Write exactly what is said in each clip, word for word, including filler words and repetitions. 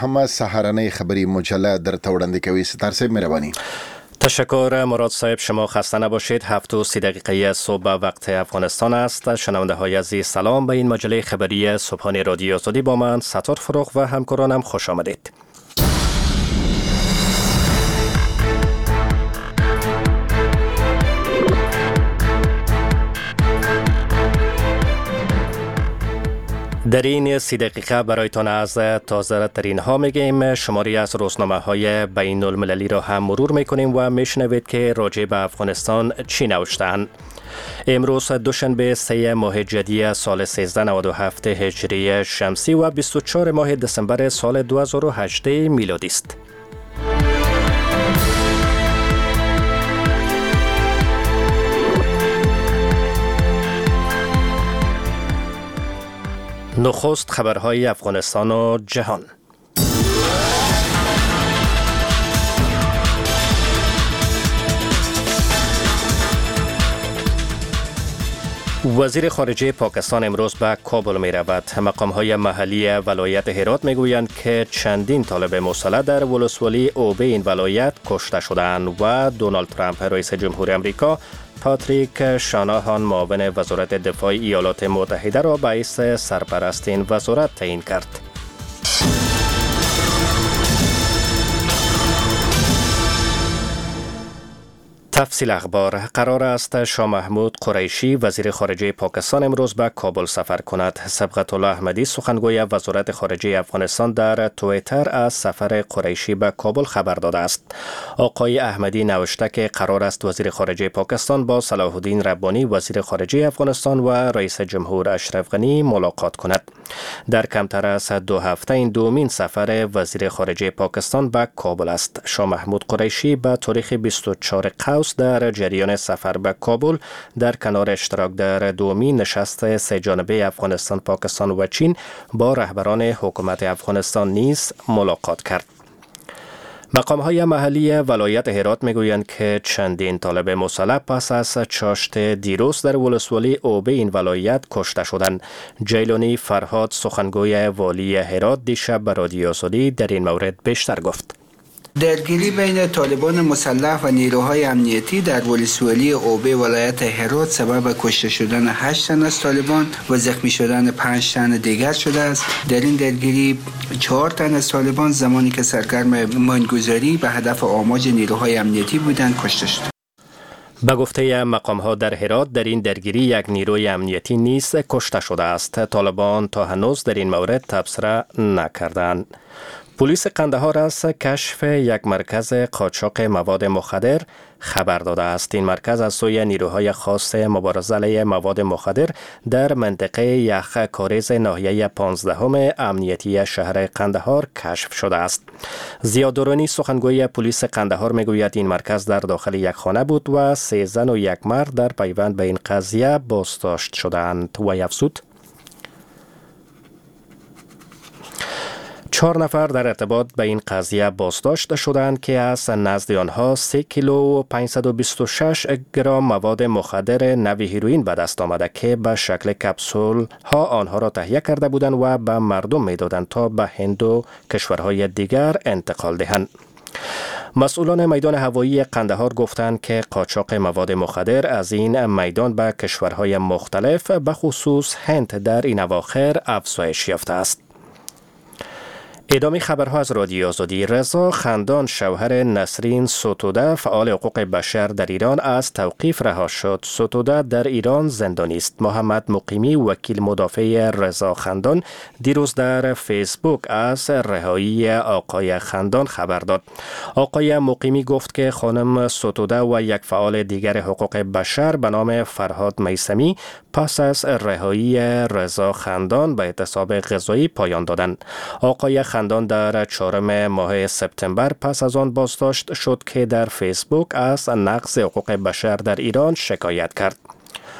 همه سهارنۍ خبری مجله در توړاندې کوي. ستار صاحب مهرباني. تشکر مراد صاحب، شما خسته نباشید. هفت و سی دقیقه صبح وقت افغانستان است. شنونده های عزیز سلام به این مجله خبری صبحانه رادیو آزادی. با من ستار فروغ و همکارانم خوش آمدید. در این سی دقیقه برایتان از تازه ترین ها میگیم. شماری از روزنامه های بین المللی را هم مرور میکنیم و میشنوید که راجع به افغانستان چی نوشتند. امروز دوشنبه سه ماه جدی سال سیزده نود و هفت هجری شمسی و بیست و چهار ماه دسامبر سال دو هزار و هجده میلادی است. نخست خبرهای افغانستان و جهان. وزیر خارجه پاکستان امروز به کابل می رود. مقام های محلی ولایت هرات می گویند که چندین طالب مسلح در ولسوالی اوبه این ولایت کشته شدند و دونالد ترامپ رئیس جمهور امریکا پاتریک شاناهان معاون وزارت دفاع ایالات متحده را رئیس سرپرست این وزارت تعیین کرد. تفصیل اخبار. قرار است شاه محمود قریشی وزیر خارجه پاکستان امروز به کابل سفر کند. سبقت الله احمدی سخنگوی وزارت خارجه افغانستان در توییتر از سفر قریشی به کابل خبر داده است. آقای احمدی نوشته که قرار است وزیر خارجه پاکستان با صلاح الدین ربانی وزیر خارجه افغانستان و رئیس جمهور اشرف غنی ملاقات کند. در کمتر از دو هفته این دومین سفر وزیر خارجه پاکستان به کابل است. شاه محمود قریشی به تاریخ بیست و چهار قوس در جریان سفر به کابل در کنار اشتراک در دومین نشست سه جانبه افغانستان، پاکستان و چین با رهبران حکومت افغانستان نیز ملاقات کرد. مقام های محلی ولایت هرات میگویند که چندین طالب مسلح پس از چاشت دیروز در ولسوالی اوبه این ولایت کشته شدند. جیلانی فرهاد سخنگوی والی هرات دیشب به رادیو آزادی در این مورد بیشتر گفت. درگیری بین طالبان مسلح و نیروهای امنیتی در ولسوالی اوبه ولایت هرات سبب کشته شدن هشت تن از طالبان و زخمی شدن پنج تن دیگر شده است. در این درگیری چهار تن از طالبان زمانی که سرگرم ماینگذاری به هدف آماج نیروهای امنیتی بودند کشته شد. به گفته مقام ها در هرات در این درگیری یک نیروی امنیتی نیز کشته شده است. طالبان تا هنوز در این مورد تبصره نکردند. پلیس قندهار از کشف یک مرکز قاچاق مواد مخدر خبر داده است. این مرکز از سوی نیروهای خاص مبارزه علیه مواد مخدر در منطقه یخ کاریز ناحیه پانزدهم امنیتی شهر قندهار کشف شده است. زیادرانی سخنگوی پلیس قندهار میگوید این مرکز در داخل یک خانه بود و سه زن و یک مرد در پیوند به این قضیه بازداشت شدند و افزود چهار نفر در ارتباط به این قضیه بازداشت شدند که از نزد آنها سه کیلو و پانصد و بیست و شش گرم مواد مخدر نوع هیروئین به دست آمده که به شکل کپسول ها آنها را تهیه کرده بودند و به مردم میدادند تا به هند و کشورهای دیگر انتقال دهند. مسئولان میدان هوایی قندهار گفتند که قاچاق مواد مخدر از این میدان به کشورهای مختلف به خصوص هند در این اواخر افزایش یافته است. ادامه خبرها از رادیو آزادی. رضا خندان شوهر نسرین ستوده فعال حقوق بشر در ایران از توقیف رها شد. ستوده در ایران زندانی است. محمد مقیمی وکیل مدافع رضا خندان دیروز در فیسبوک از رهایی آقای خندان خبر داد. آقای مقیمی گفت که خانم ستوده و یک فعال دیگر حقوق بشر به نام فرهاد میثمی پس از رهایی رضا خندان به اعتصاب غذایی پایان دادند. آقای خندان در چهارم ماه سپتامبر پس از آن بازداشت شد که در فیسبوک از نقض حقوق بشر در ایران شکایت کرد.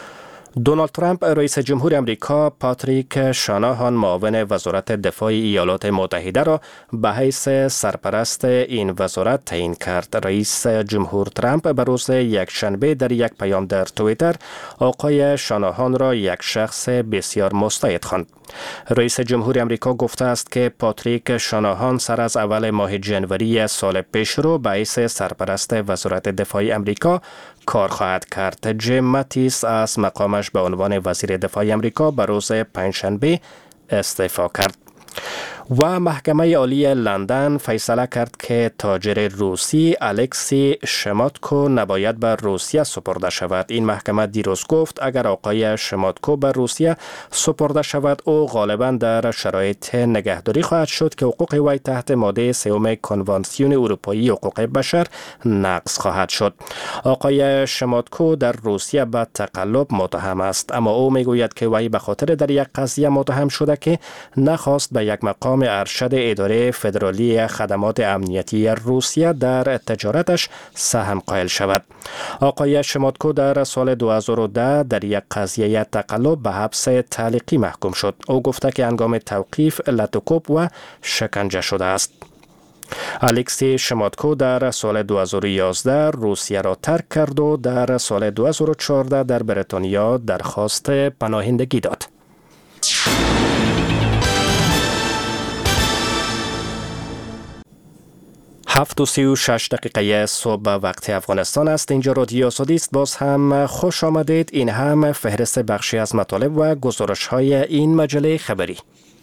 دونالد ترامپ رئیس جمهور امریکا پاتریک شاناهان معاون وزارت دفاع ایالات متحده را به حیث سرپرست این وزارت تعیین کرد. رئیس جمهور ترامپ به روز یکشنبه در یک پیام در توییتر آقای شاناهان را یک شخص بسیار مستعد خواند. رئیس جمهور امریکا گفته است که پاتریک شاناهان سر از اول ماه جنوری سال پیشرو به حیث سرپرست وزارت دفاع امریکا کار خواهد کرد. جیم ماتیس از مقامش به عنوان وزیر دفاع امریکا به روز پنجشنبه استعفا کرد. و محکمه عالی لندن فیصله کرد که تاجر روسی الکسی شماتکو نباید به روسیه سپرده شود. این محکمه دیروز گفت اگر آقای شماتکو به روسیه سپرده شود او غالبا در شرایط نگهداری خواهد شد که حقوق وی تحت ماده سوم کنوانسیون اروپایی حقوق بشر نقض خواهد شد. آقای شماتکو در روسیه به تقلب متهم است، اما او میگوید که وی به خاطر در یک قضیه متهم شده که نخواست به یک مقام ارشد اداره فدرالی خدمات امنیتی روسیه در تجارتش سهم قائل شود. آقای شماتکو در سال دو هزار و ده در یک قضیه تقلب به حبس تعلیقی محکوم شد. او گفته که هنگام توقیف لاتوکوپ و شکنجه شده است. الکسی شماتکو در سال دو هزار و یازده روسیه را ترک کرد و در سال دو هزار و چهارده در بریتانیا درخواست پناهندگی داد. هفت و سی و شش دقیقه صبح وقت افغانستان است. اینجا رادیو آزادی است. باز هم خوش آمدید. این هم فهرست بخشی از مطالب و گزارش های این مجله خبری.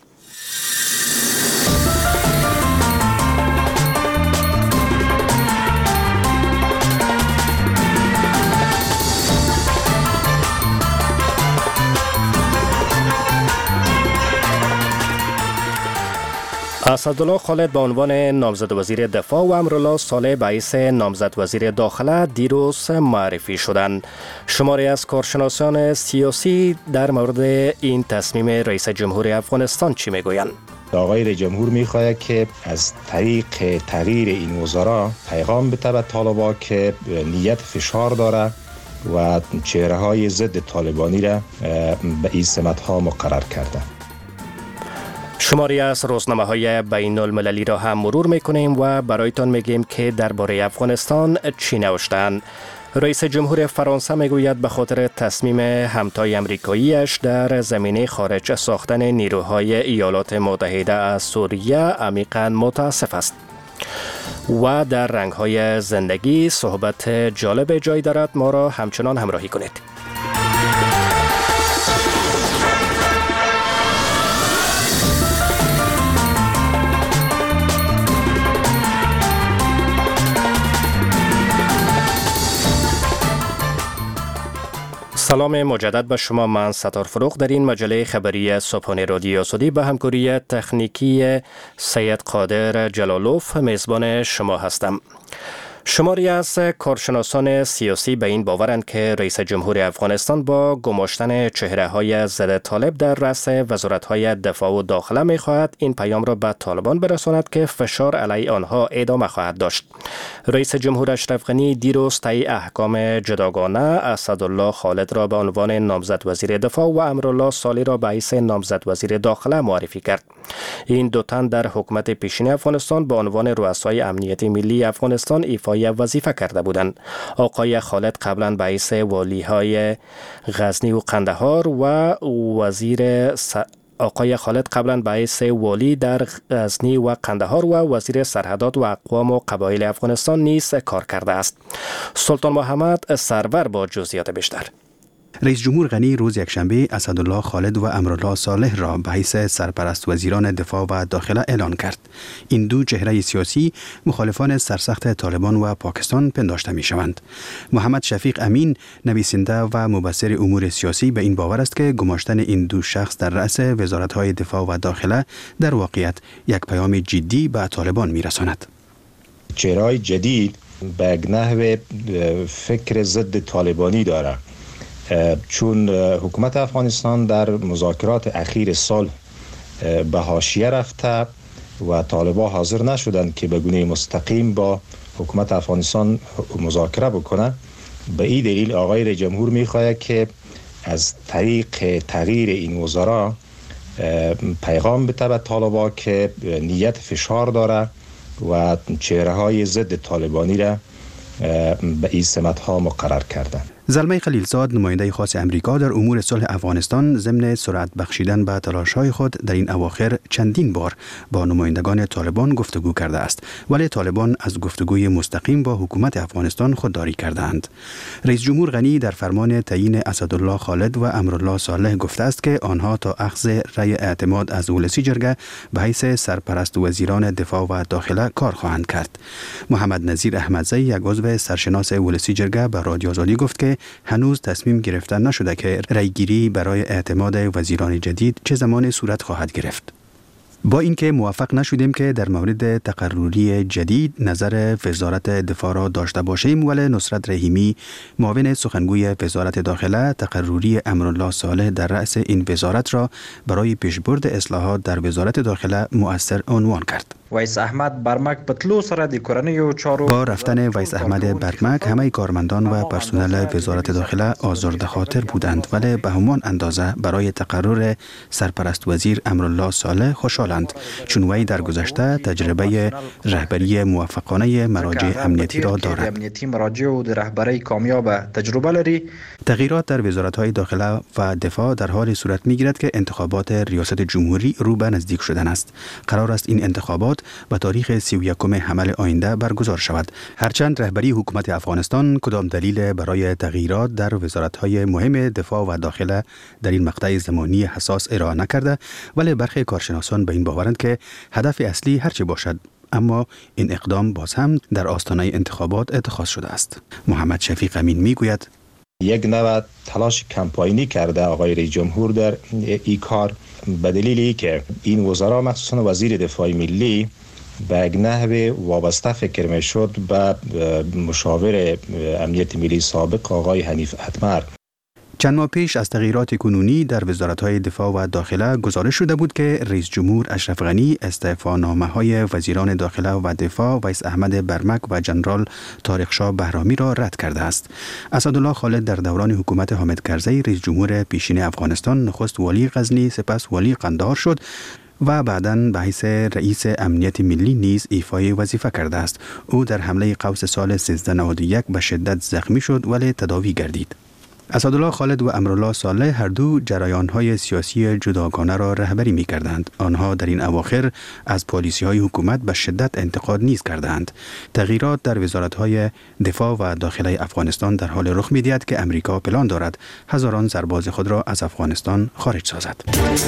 اسدالله خالد به عنوان نامزد وزیر دفاع و امرالله صالح به حیث نامزد وزیر داخله دیروز معرفی شدند. شماری از کارشناسان سیاسی در مورد این تصمیم رئیس جمهور افغانستان چی میگویند؟ آقای رئیس جمهور میخواهد که از طریق تغییر این وزرا پیغام بده به طالبان که نیت فشار داره و چهره های ضد طالبانی را به این سمت ها مقرر کرده. شماری از روزنامه های بین المللی را هم مرور میکنیم و برایتان میگیم که درباره افغانستان چی نوشتند. رئیس جمهور فرانسه میگوید به خاطر تصمیم همتای امریکاییش در زمینه خارج ساختن نیروهای ایالات متحده از سوریه عمیقاً متاسف است. و در رنگ‌های زندگی صحبت جالب جای دارد، ما را همچنان همراهی کنید. سلام مجدد به شما. من ستار فروغ در این مجله خبری صبحانه رادیو آزادی به همکاری تکنیکی سید قادر جلالوف میزبان شما هستم. شماری از کارشناسان سیاسی به این باورند که رئیس جمهور افغانستان با گماشتن چهره های ضد طالب در رأس وزارت های دفاع و داخله می خواهد این پیام را به طالبان برساند که فشار علیه آنها ادامه خواهد داشت. رئیس جمهور اشرف غنی دیروز طی احکام جداگانه اسدالله خالد را به عنوان نامزد وزیر دفاع و امرالله صالح را به حیث نامزد وزیر داخله معرفی کرد. این دو تن در حکومت پیشین افغانستان به عنوان رؤسای امنیت ملی افغانستان ایفای وظیفه کرده بودند. آقای خالد قبلا به حیث والی‌های غزنی و قندهار و وزیر س... آقای خالد قبلا به حیث والی در غزنی و قندهار و وزیر سرحدات و اقوام و قبایل افغانستان نیز کار کرده است. سلطان محمد سرور با جزئیات بیشتر. رئیس جمهور غنی روز یکشنبه اسدالله خالد و امرالله صالح را به حیث سرپرست وزیران دفاع و داخله اعلان کرد. این دو چهره سیاسی مخالفان سرسخت طالبان و پاکستان پنداشته می شوند. محمد شفیق امین نویسنده و مبصر امور سیاسی به این باور است که گماشتن این دو شخص در رأس وزارت‌های دفاع و داخله در واقعیت یک پیام جدی به طالبان می رساند. چهره‌های جدید به نحو فکر ضد طالبانی دارد، چون حکومت افغانستان در مذاکرات اخیر سال به حاشیه رفته و طالبان حاضر نشدند که به گونه مستقیم با حکومت افغانستان مذاکره بکنه. به این دلیل آقای رئیس جمهور میخواهد که از طریق تغییر این وزرا پیغام بده به طالبان که نیت فشار داره و چهره های ضد طالبانی را به این سمت ها مقرر کردن. زلمه خلیلزاد، نماینده خاص امریکا در امور صلح افغانستان، ضمن سرعت بخشیدن به تلاش‌های خود در این اواخر چندین بار با نمایندگان طالبان گفتگو کرده است، ولی طالبان از گفتگوی مستقیم با حکومت افغانستان خودداری کردند. رئیس جمهور غنی در فرمان تعیین اسدالله خالد و امرالله صالح گفته است که آنها تا اخذ رأی اعتماد از ولسی جرگه به حیث سرپرست وزیران دفاع و داخله کار خواهند کرد. محمد نظیر احمدزی، یک عضو سرشناس ولسی جرگه، به رادیو آزادی گفت که هنوز تصمیم گرفته نشده که رأیگیری برای اعتماد وزیران جدید چه زمان صورت خواهد گرفت. با اینکه موفق نشدیم که در مورد تقرری جدید نظر وزارت دفاع را داشته باشیم، ولی نصرت رحیمی، معاون سخنگوی وزارت داخله، تقرری امرالله صالح در رأس این وزارت را برای پیشبرد اصلاحات در وزارت داخله مؤثر عنوان کرد. ویس احمد برمک پتلو سره د کورنیو چارو با رفتن ویس احمد برمک همه کارمندان و پرسنل وزارت داخله آزرده خاطر بودند، ولی به همان اندازه برای تقرر سرپرست وزیر امرالله صالح خوشحالند، چون وی در گذشته تجربه رهبری موفقانه مراجع امنیتی را دارد. امنیتی مراجع و د رهبری کامیاب تجربه لري. تغییرات در وزارت‌های داخله و دفاع در حال صورت می‌گیرد که انتخابات ریاست جمهوری رو به نزدیک شدن است. قرار است این انتخابات به تاریخ سی و یکم حمل آینده برگزار شود. هرچند رهبری حکومت افغانستان کدام دلیل برای تغییرات در وزارت‌های مهم دفاع و داخله در این مقطع زمانی حساس ارائه نکرده، ولی برخی کارشناسان به این باورند که هدف اصلی هرچه باشد، اما این اقدام باز هم در آستانه انتخابات اتخاذ شده است. محمد شفیق امین میگوید یک نوع تلاش کمپاینی کرده آقای رئیس جمهور در این کار، به دلیلی که این وزرا مخصوصا وزیر دفاع ملی به یک نحو وابسته فکر می شد به مشاور امنیت ملی سابق آقای حنیف اتمر. چند ماه پیش از تغییرات کنونی در وزارت‌های دفاع و داخله گزارش شده بود که رئیس جمهور اشرف غنی استعفانامه‌های وزیران داخله و دفاع ویس احمد برمک و جنرال طارق شاه بهرامی را رد کرده است. اسدالله خالد در دوران حکومت حامد کرزی رئیس جمهور پیشین افغانستان نخست والی غزنی، سپس والی قندهار شد و بعداً به حیث رئیس امنیت ملی نیز ایفای وظیفه کرده است. او در حمله قوس سال سیزده نود و یک به شدت زخمی شد ولی تداوی گردید. اسدالله خالد و امرالله صالح هر دو جریان‌های سیاسی جداگانه را رهبری می‌کردند. آنها در این اواخر از پالیسی‌های حکومت به شدت انتقاد نیز کردند. تغییرات در وزارت‌های دفاع و داخله افغانستان در حال رخ می‌دهد که امریکا پلان دارد هزاران سرباز خود را از افغانستان خارج سازد.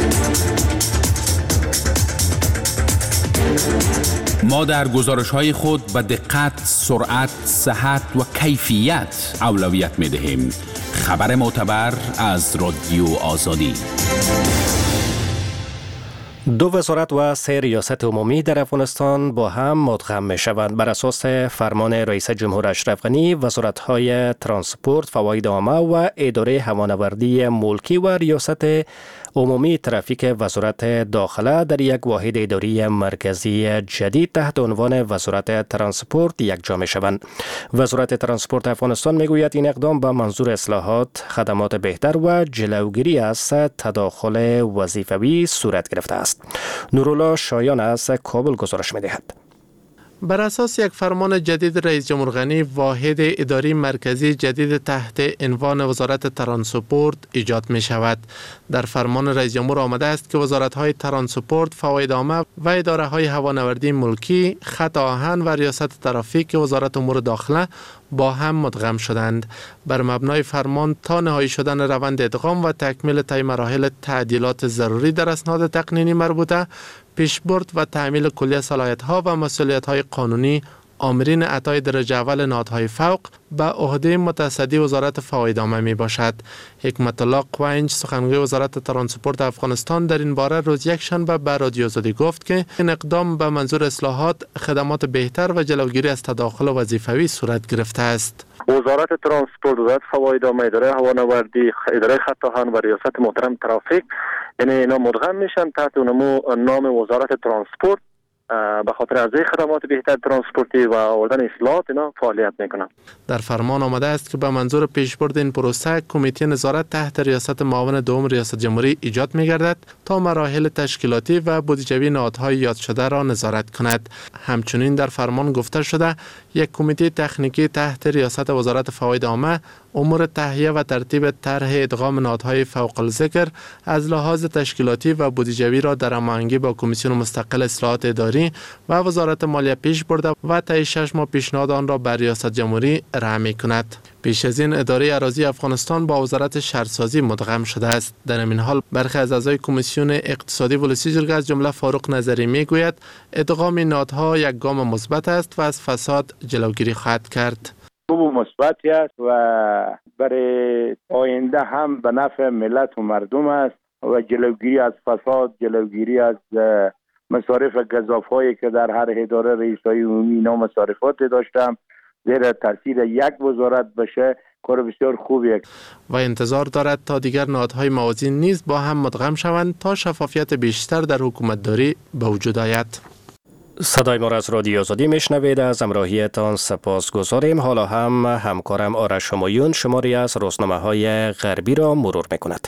ما در گزارش‌های خود به دقت، سرعت، صحت و کیفیت اولویت می‌دهیم. خبر معتبر از رادیو آزادی. دو وزارت و سه ریاست عمومی در افغانستان با هم مدغم می شوند. بر اساس فرمان رئیس جمهور اشرف غنی، وزارت‌های ترانسپورت، فواید عامه و اداره هوانوردی ملکی و ریاست عمومی ترافیک وزارت داخله در یک واحد اداری مرکزی جدید تحت عنوان وزارت ترانسپورت یکجا می شوند. وزارت ترانسپورت افغانستان می گوید این اقدام به منظور اصلاحات، خدمات بهتر و جلوگیری از تداخل وظیفوی صورت گرفته است. نورالله شایان از کابل گزارش می دهد. بر اساس یک فرمان جدید رئیس جمهور غنی، واحد اداری مرکزی جدید تحت عنوان وزارت ترانسپورت ایجاد می شود. در فرمان رئیس جمهور آمده است که وزارت‌های ترانسپورت، فواید عامه و اداره‌های هوانوردی ملکی، خط آهن و ریاست ترافیک وزارت امور داخله با هم مدغم شدند. بر مبنای فرمان تا نهایی شدن روند ادغام و تکمیل طی مراحل تعدیلات ضروری در اسناد تقنینی مربوطه، پیشبرد و تعمیل کلیه صلاحیت‌ها و مسئولیت‌های قانونی آمرین عطای درجه اول نهادهای فوق به عهده متصدی وزارت فواید عامه می باشد. حکمت الله قوینج، سخنگوی وزارت ترانسپورت افغانستان، در این باره روز یکشنبه به رادیو آزادی گفت که این اقدام به منظور اصلاحات، خدمات بهتر و جلوگیری از تداخل وظیفوی صورت گرفته است. وزارت ترانسپورت، وزارت فواید عامه، اداره هوانوردی، اداره خط آهن و ریاست محترم ترافیک، یعنی اینا مدغم میشن تحت نام وزارت ترانسپورت به خاطر ارزش خدمات بهتر ترانسپورتی و آوردن اصلاحات اینا فعالیت میکنم. در فرمان آمده است که به منظور پیشبرد این پروسه کمیته نظارت تحت ریاست معاون دوم ریاست جمهوری ایجاد می‌گردد تا مراحل تشکیلاتی و بودجه‌ای نهادهای یاد شده را نظارت کند. همچنین در فرمان گفته شده یک کمیته تکنیکی تحت ریاست وزارت فواید عامه امور تهیه و ترتیب طرح ادغام نهادهای فوق الذکر از لحاظ تشکیلاتی و بودجه‌ای را در هماهنگی با کمیسیون مستقل اصلاحات اداری و وزارت مالیه پیش برده و طی شش ماه پیشنهاد آن را بر ریاست جمهوری ارائه می‌کند. پیش از این اداره اراضی افغانستان با وزارت شهرسازی مدغم شده است. در این حال برخی از اعضای کمیسیون اقتصادی ولسی جرگه از جمله فاروق نظری میگوید ادغام نهادها یک گام مثبت است و از فساد جلوگیری خواهد کرد. خوب و مثبتی است و برای آینده هم به نفع ملت و مردم است و جلوگیری از فساد، جلوگیری از مصارف گزافهایی که در هر اداره رئیسای عمومی اینا مصارفات داشتم زیر تاثیر یک وزارت بشه کار بسیار خوبیه و انتظار دارد تا دیگر نهادهای موازی نیز با هم مدغم شوند تا شفافیت بیشتر در حکومتداری به وجود آید. صدای ما را از رادیو آزادی میشنوید. از همراهیتان سپاس گذاریم. حالا هم همکارم آرش همایون شماری از روزنامه های غربی را مرور میکند.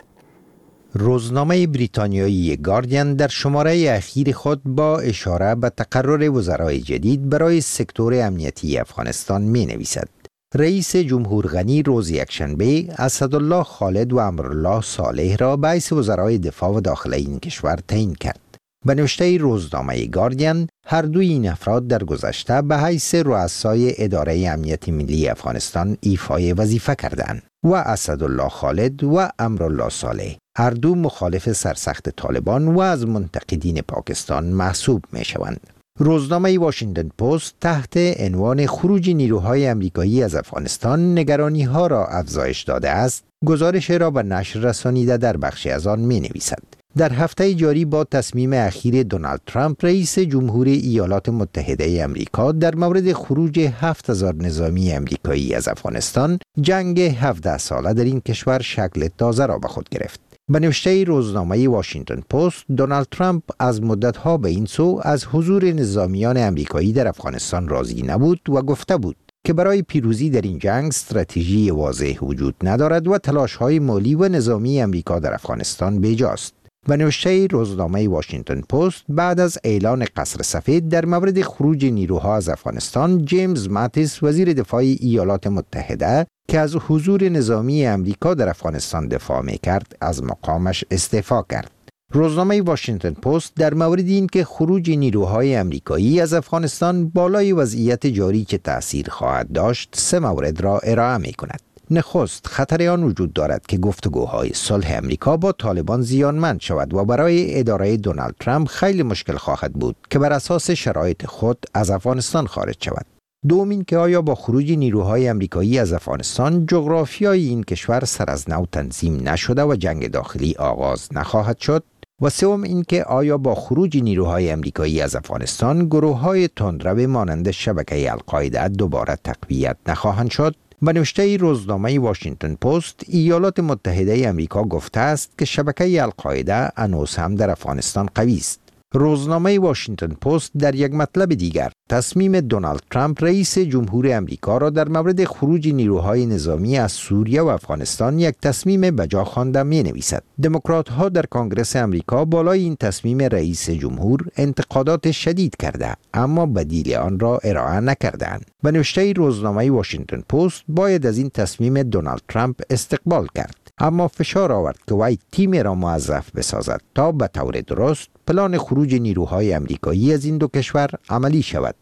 روزنامه بریتانیایی گاردین در شماره اخیر خود با اشاره به تقرر وزرای جدید برای سکتور امنیتی افغانستان می نویسد. رئیس جمهور غنی روز یکشنبه اسدالله خالد و امرالله صالح را به حیث وزرای دفاع و داخله این کشور تعیین کرد. به نوشته روزنامه گاردین هر دوی این افراد در گذشته به حیث رؤسای اداره امنیت ملی افغانستان ایفای وظیفه کردند و اسدالله خالد و امرالله صالح هر دو مخالف سرسخت طالبان و از منتقدین پاکستان محسوب می شوند. روزنامه واشنگتن پست تحت عنوان خروج نیروهای امریکایی از افغانستان نگرانی ها را افزایش داده است گزارش را به نشر رسانیده در بخشی از آن می نویسد. در هفته جاری با تصمیم اخیر دونالد ترامپ رئیس جمهوری ایالات متحده امریکا در مورد خروج هفت هزار نظامی امریکایی از افغانستان جنگ هفده ساله در این کشور شکل تازه را به خود گرفت. به نوشته روزنامه واشنگتن پست دونالد ترامپ از مدتها به این سو از حضور نظامیان امریکایی در افغانستان راضی نبود و گفته بود که برای پیروزی در این جنگ استراتژی واضح وجود ندارد و تلاش‌های مالی و نظامی امریکا در افغانستان بیجاست. به نوشته روزنامه واشنگتن پست بعد از اعلان قصر سفید در مورد خروج نیروها از افغانستان جیمز ماتیس وزیر دفاع ایالات متحده که از حضور نظامی امریکا در افغانستان دفاع می‌کرد از مقامش استعفا کرد. روزنامه واشنگتن پست در مورد این که خروج نیروهای امریکایی از افغانستان بالای وضعیت جاری که تأثیر خواهد داشت سه مورد را ارائه می‌کند. نخست خطر آن وجود دارد که گفتگوهای صلح امریکا با طالبان زیانمند شود و برای اداره دونالد ترامپ خیلی مشکل خواهد بود که بر اساس شرایط خود از افغانستان خارج شود. دوم این که آیا با خروج نیروهای امریکایی از افغانستان جغرافیای این کشور سر از نو تنظیم نشده و جنگ داخلی آغاز نخواهد شد. و سوم این که آیا با خروج نیروهای امریکایی از افغانستان گروه‌های تندرو مانند شبکه القاعده دوباره تقویت نخواهند شد. به نوشته روزنامه واشنگتن پست ایالات متحده امریکا گفته است که شبکه القاعده هنوز هم در افغانستان قوی است. روزنامه واشنگتن پست در یک مطلب دیگر تصمیم دونالد ترامپ رئیس جمهور امریکا را در مورد خروج نیروهای نظامی از سوریه و افغانستان یک تصمیم بجا خوانده می نویسد. دموکرات ها در کنگره امریکا بالای این تصمیم رئیس جمهور انتقادات شدید کرده اما بدیل آن را ارائه نکردند. به نوشته روزنامه واشنگتن پست باید از این تصمیم دونالد ترامپ استقبال کرد اما فشار آورد که وی تیم را موظف بسازد تا به طور درست پلان خروج نیروهای امریکایی از این دو کشور عملی شود.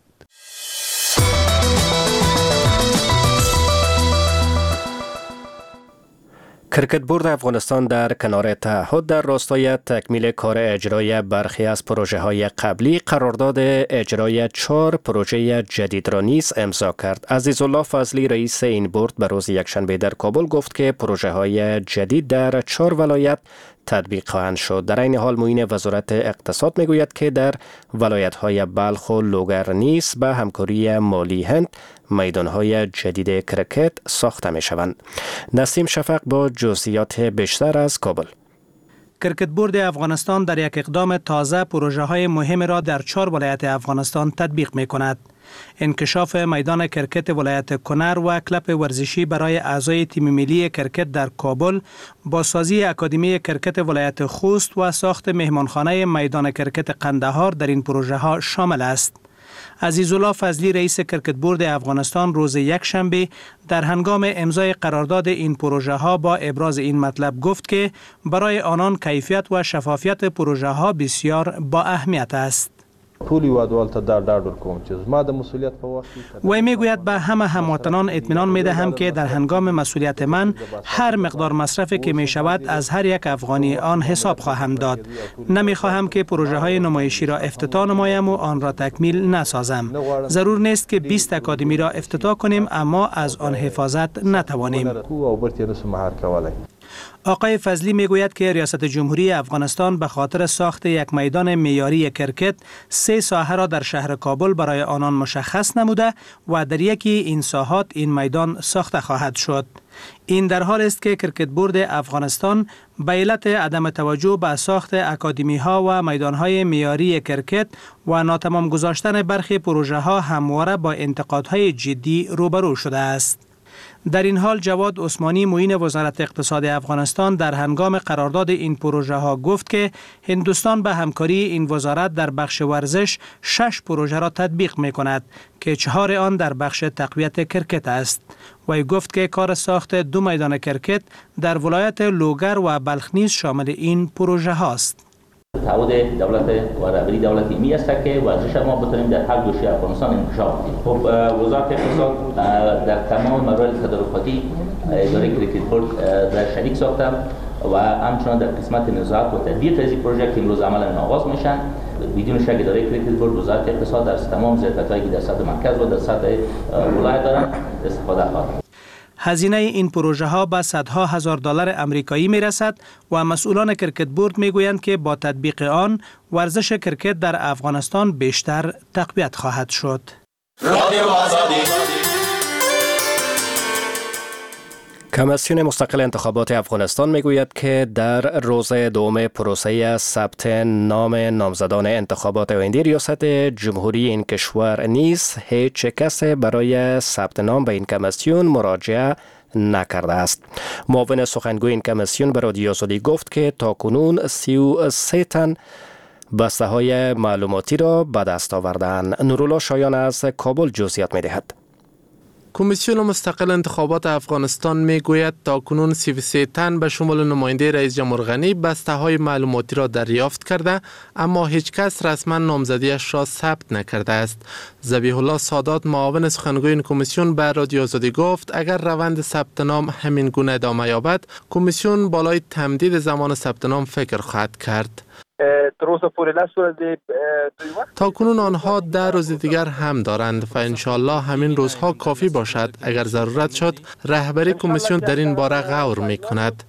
کرکت بورد افغانستان در کنار تعهد در راستای تکمیل کار اجرای برخی از پروژه های قبلی قرارداد اجرای چهار پروژه جدید را نیز امضا کرد. عزیزالله فضلی رئیس این بورد به روز یکشنبه در کابل گفت که پروژه های جدید در چهار ولایت تطبیق خواهند شد. در این حال معین وزارت اقتصاد میگوید که در ولایت های بلخ و لوگر نیز به همکاری مالی هند میدان های جدید کرکت ساخته می شوند. نسیم شفق با جزئیات بیشتر از کابل. کرکت بورد افغانستان در یک اقدام تازه پروژه های مهم را در چهار ولایت افغانستان تطبیق می کند. انکشاف میدان کرکت ولایت کنر و کلب ورزشی برای اعضای تیم ملی کرکت در کابل، بازسازی اکادمی کرکت ولایت خوست و ساخت مهمانخانه میدان کرکت قندهار در این پروژه ها شامل است. عزیزالله فضلی رئیس کرکت بورد افغانستان روز یکشنبه در هنگام امضای قرارداد این پروژه ها با ابراز این مطلب گفت که برای آنان کیفیت و شفافیت پروژه ها بسیار با اهمیت است. وی میگوید به همه هموطنان اطمینان میدهم که در هنگام مسئولیت من هر مقدار مصرفی که می شود از هر یک افغانی آن حساب خواهم داد. نمی خواهم که پروژه های نمایشی را افتتاح نمایم و آن را تکمیل نسازم. ضرور نیست که بیست اکادمی را افتتاح کنیم اما از آن حفاظت نتوانیم. آقای فضلی میگوید که ریاست جمهوری افغانستان به خاطر ساخت یک میدان معیاری کرکت سه ساحه را در شهر کابل برای آنان مشخص نموده و در یکی این ساحات این میدان ساخته خواهد شد. این در حال است که کرکت بورد افغانستان به علت عدم توجه به ساخت اکادمی ها و میدان های معیاری کرکت و ناتمام گذاشتن برخی پروژه ها همواره با انتقادهای جدی روبرو شده است. در این حال جواد عثمانی معین وزارت اقتصاد افغانستان در هنگام قرارداد این پروژه ها گفت که هندوستان به همکاری این وزارت در بخش ورزش شش پروژه را تطبیق می کند که چهار آن در بخش تقویت کرکت است. وی گفت که کار ساخت دو میدان کرکت در ولایت لوگر و بلخ نیز شامل این پروژه هاست. تعهد دولت و رهبری دولت علمی است که ورزش ما بتونیم در هر گوشه افغانستان انکشاف بدیم. خب وزارت اقتصاد در تمام مراحل تدارکاتی اداره کرکت بورد در شریک ساخته و همچنان در قسمت نظارت و تدبیر از این پروژه که امروز عملا آغاز میشن. بدون شک اداره کرکت بورد وزارت اقتصاد در تمام ظرفیت‌هایی که در سطح مرکز و در سطح ولایت دارن استفاده خواهد. هزینه این پروژه ها به صدها هزار دلار آمریکایی می رسد و مسئولان کرکت بورد می گویند که با تطبیق آن ورزش کرکت در افغانستان بیشتر تقویت خواهد شد. کمیسیون مستقل انتخابات افغانستان میگوید که در روز دوم پروسه ثبت نام نامزدان انتخابات آینده ریاست جمهوری این کشور نیز هیچ کس برای ثبت نام به این کمیسیون مراجعه نکرده است. معاون سخنگوی این کمیسیون به رادیو آزادی گفت که تاکنون سی و سه تن بسته های معلوماتی را به دست آوردند. نورالله شایان از کابل جزئیات می‌دهد. کمیسیون مستقل انتخابات افغانستان می گوید تاکنون سی و سه تن به شمول نماینده رئیس جمهور غنی بسته های معلوماتی را دریافت کرده اما هیچ کس رسما نامزدیش را ثبت نکرده است. ذبیح الله سادات معاون سخنگوی این کمیسیون به رادیو آزادی گفت اگر روند ثبت نام همین گونه ادامه یابد کمیسیون بالای تمدید زمان ثبت نام فکر خواهد کرد. تا کنون آنها ده روز دیگر هم دارند و انشالله همین روزها کافی باشد. اگر ضرورت شد رهبری کمیسیون در این باره غور می کند.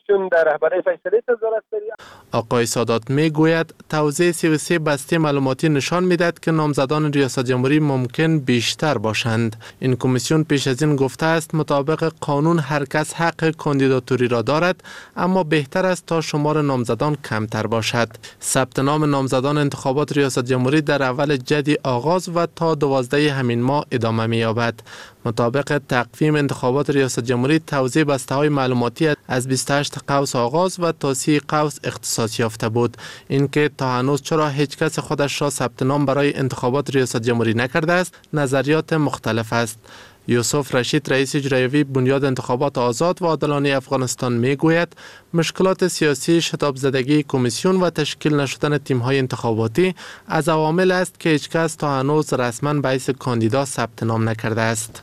آقای سادات می گوید توزیع سی و سه بسته معلوماتی نشان می دهد که نامزدان ریاست جمهوری ممکن بیشتر باشند. این کمیسیون پیش از این گفته است مطابق قانون هر کس حق کاندیداتوری را دارد اما بهتر است تا شمار نامزدان کمتر باشد. ثبت نام نامزدان انتخابات ریاست جمهوری در اول جدی آغاز و تا دوازده همین ماه ادامه می یابد. مطابق تقویم انتخابات ریاست جمهوری توزیع بسته های معلوماتی از بیست و هشت قوس آغاز و تا سی قوس اختصاص یافته بود. اینکه تا هنوز چرا هیچ کس خودش را ثبت نام برای انتخابات ریاست جمهوری نکرده است نظریات مختلف است. یوسف رشید رئیس اجرایی بنیاد انتخابات آزاد و عادلانه افغانستان می گوید مشکلات سیاسی، شتاب زدگی کمیسیون و تشکیل نشدن تیم‌های انتخاباتی از عوامل است که هیچ کس تا هنوز رسما به حیث کاندیدا ثبت نام نکرده است.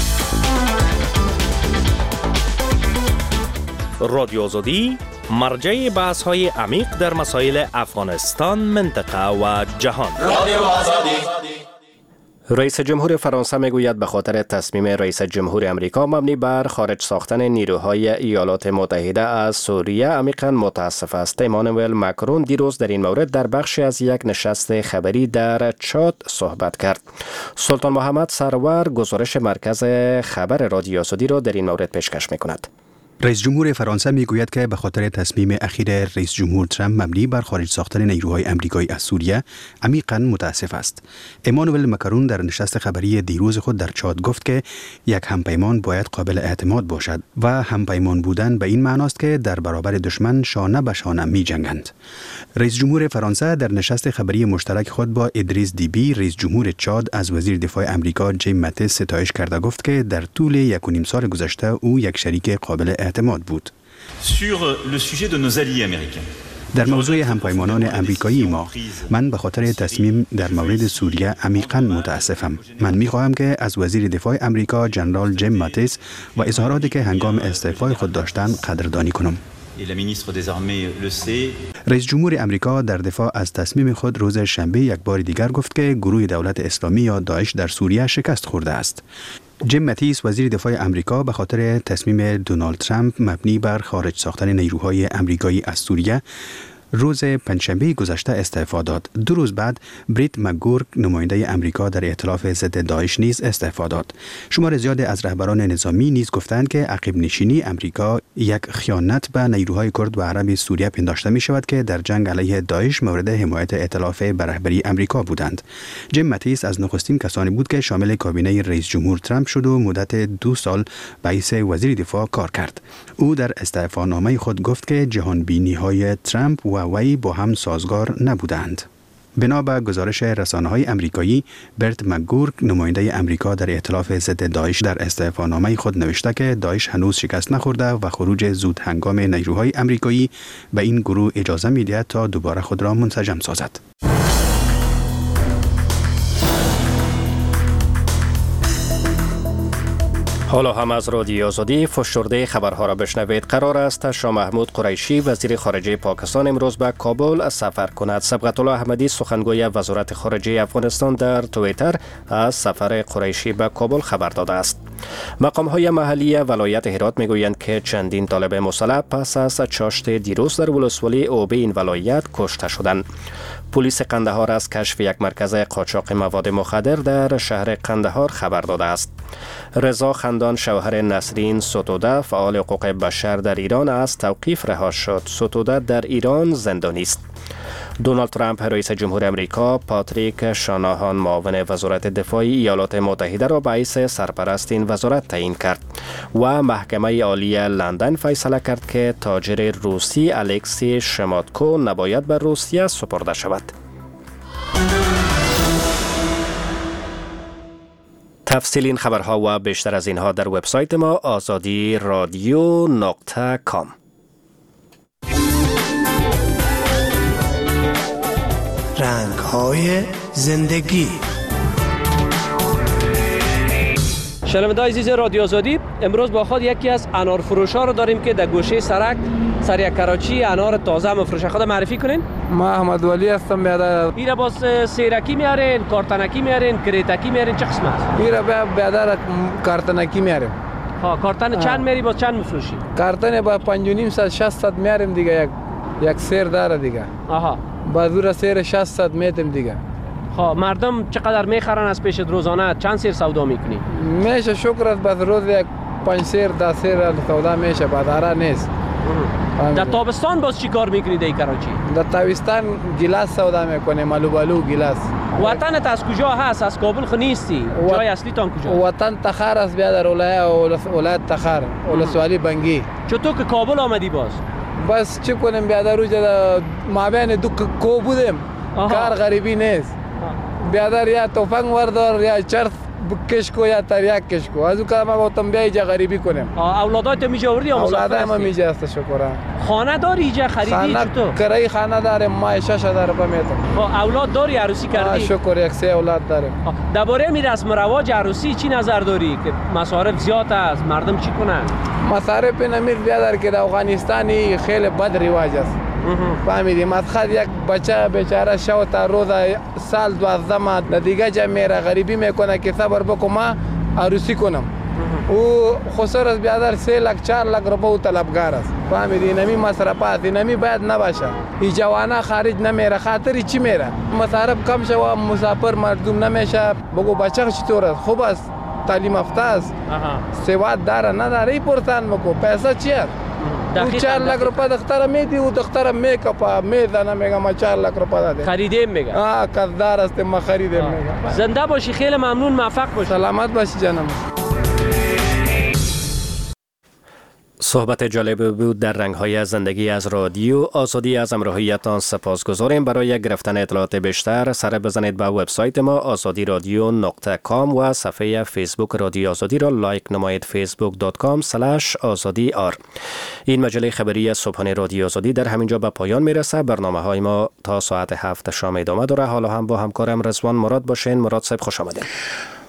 رادیو آزادی مرجع بحث‌های عمیق در مسائل افغانستان، منطقه و جهان. رادیو آزادی. رئیس جمهور فرانسه میگوید به خاطر تصمیم رئیس جمهور امریکا مبنی بر خارج ساختن نیروهای ایالات متحده از سوریه عمیقاً متاسف است. ایمانوئل ماکرون دیروز در این مورد در بخشی از یک نشست خبری در چاد صحبت کرد. سلطان محمد سرور گزارش مرکز خبر رادیو آزادی را در این مورد پیشکش میکند. رئیس جمهور فرانسه میگوید که به خاطر تصمیم اخیر رئیس جمهور ترامپ مبنی بر خارج ساختن نیروهای آمریکایی از سوریه عمیقاً متاسف است. امانوئل مکرون در نشست خبری دیروز خود در چاد گفت که یک همپیمان باید قابل اعتماد باشد و همپیمان بودن به این معناست که در برابر دشمن شانه به شانه می جنگند. رئیس جمهور فرانسه در نشست خبری مشترک خود با ادریس دیبی رئیس جمهور چاد از وزیر دفاع آمریکا جیم ماتیس ستایش کرده گفت که در طول یک و نیم سال گذشته او یک شریک قابل اعتماد بود. در موضوع همپیمانان آمریکایی ما، من به خاطر تصمیم در مورد سوریه عمیقاً متاسفم. من می‌خواهم که از وزیر دفاع آمریکا جنرال جیم ماتیس و اظهاراتی که هنگام استعفای خود داشتند قدردانی کنم. رئیس جمهور آمریکا در دفاع از تصمیم خود روز شنبه یک بار دیگر گفت که گروه دولت اسلامی یا داعش در سوریه شکست خورده است. جیم ماتیس وزیر دفاع آمریکا به خاطر تصمیم دونالد ترامپ مبنی بر خارج ساختن نیروهای آمریکایی از سوریه روز پنجشنبه گذشته استعفا داد. دو روز بعد بریت مکگورک نماینده آمریکا در ائتلاف ضد داعش نیز استعفا داد. شمار زیاد از رهبران نظامی نیز گفتند که عقب نشینی آمریکا یک خیانت به نیروهای کرد و عرب سوریه پنداشته می شود که در جنگ علیه داعش مورد حمایت ائتلاف به رهبری آمریکا بودند. جیم ماتیس از نخستین کسانی بود که شامل کابینه رئیس جمهور ترامپ شد و مدت دو سال به حیث وزیر دفاع کار کرد. او در استعفانامه خود گفت که جهان بینی های ترامپ و وی با هم سازگار نبودند. بنا به گزارش رسانه‌های آمریکایی، برت مکگورک نماینده آمریکا در ائتلاف ضد داعش در استعفانامه خود نوشته که داعش هنوز شکست نخورده و خروج زود هنگام نیروهای آمریکایی به این گروه اجازه می‌دهد تا دوباره خود را منسجم سازد. حالا هم از رادیو آزادی فشرده خبرها را بشنوید. قرار است شاه محمود قریشی وزیر خارجه پاکستان امروز به کابل سفر کند. صبغت الله احمدی سخنگوی وزارت خارجه افغانستان در توییتر از سفر قریشی به کابل خبر داده است. مقام‌های محلی ولایت هرات میگویند که چندین طالب مسلح پس از چاشت دیروز در ولسوالی اوبه این ولایت کشته شدند. پلیس قندهار از کشف یک مرکز قاچاق مواد مخدر در شهر قندهار خبر داده است. رضا خندان شوهر نسرین ستوده فعال حقوق بشر در ایران از توقیف رها شد. ستوده در ایران زندانی است. دونالد ترامپ رئیس جمهور آمریکا پاتریک شاناهان معاون وزارت دفاع ایالات متحده را به حیث سرپرست این وزارت تعیین کرد و محکمه عالی لندن فیصله کرد که تاجر روسی الکسی شماتکو نباید به روسیه سپرده شود. تفصیل این خبرها و بیشتر از اینها در وبسایت ما آزادی رادیو نقطه کام. رنگ‌های زندگی. شنونده‌های عزیز رادیو آزادی، امروز با خود یکی از انار فروش‌ها رو داریم که در گوشه سرک سریع کراچی انار تازه مفروشه. خود معرفی کنین. ما احمد ولی هستم. بیادر ایرا باز سیرکی میارین، کارتنکی میارین، کریتکی میارین، چه قسم است؟ ایرا بیادر کارتنکی میاریم. ها کارتن چند میاری باز چند میفروشی؟ کارتن با پنج و نیم صد شصت صد میاریم دیگه. یک یک سیر داره دیگه. آها. بازور سیر شصت میتیم دیگه. خب مردم چقدر میخرن از پیش روزانه؟ چند سیر سودا میکنی؟ میشه شکر است بعد روز یک پنج سیر ده سیر سودا میشه، بازار نیست. در تابستان باز چی کار میکنی در کراچی؟ در تابستان گلاس سودا میکنیم، آلو بالو گلاس. وطنت از کجا هست؟ از کابل خو نیستی؟ و... جای اصلی تان کجا؟ وطن تخار است بیادر، ولایت ولایت تخار، ولسوالی بنگی. چطور که کابل آمدی باز؟ بس چی کنیم بیادر روزا مابین دو کو بودیم. کار غریبی نیست. بیادر یا توفنگ وردار یا چرت کشکو یا تریاک کشکو. از اون که ما گفتم بیا اینجا غریبی کنیم. اولادات میجا وردی یا مسافر هستی؟ اولادای ما میجا است شکر. خانه داری اینجا خریدی چطور؟ کرای خانه داریم ما شش هزار روپیه میتم. اولاد داری عروسی کردی؟ شکر یک سه اولاد داریم. درباره می رسم و رواج عروسی چی نظر داری که مصارف زیاد است؟ مردم چی کنن؟ مصارف نمید بیادر که در افغانستانی خیلی بد رواج است. فهمیدی مسخد یک بچه بیچاره شو تا روز سال دوازده ماه دیگه جا میره غریبی میکنه که صبر بکن ما عروسی کنم. او خسر از بیادر سه لک چهار لک روپیه طلبگار است. فهمیدی نمی مصرفات نمی باید نباشه. این جوانه خارج نمیره، خاطری چی میره؟ مصارف کم شو مسافر مردم نمیشه. بگو بچه چطور است؟ خوب است. تعلیم یافته است سواد داره نداره پرسان مکو پیسه چی است او چهار لک روپه دختر میدی او دختر میکاپ میزنه میگه ما چهار لک روپه داده خریدیم میگه آه قدردان است ما خریدیم میگه زنده باشی خیلی ممنون موفق باشی سلامت باشی جانم صحبت جالب بود در رنگ‌های زندگی از رادیو آزادی. از همراهیتان سپاسگزاریم. برای گرفتن اطلاعات بیشتر سر بزنید به وبسایت ما آزادی رادیو نقطه کام و صفحه فیسبوک رادیو آزادی را لایک نمایید فیسبوک دات کام اسلش آزادی آر. این مجله خبری صبحانه رادیو آزادی در همینجا به پایان میرسه. برنامه های ما تا ساعت هفت شام ادامه داره. حالا هم با همکارم رضوان مراد باشین. مراد صاحب خوش آمدید.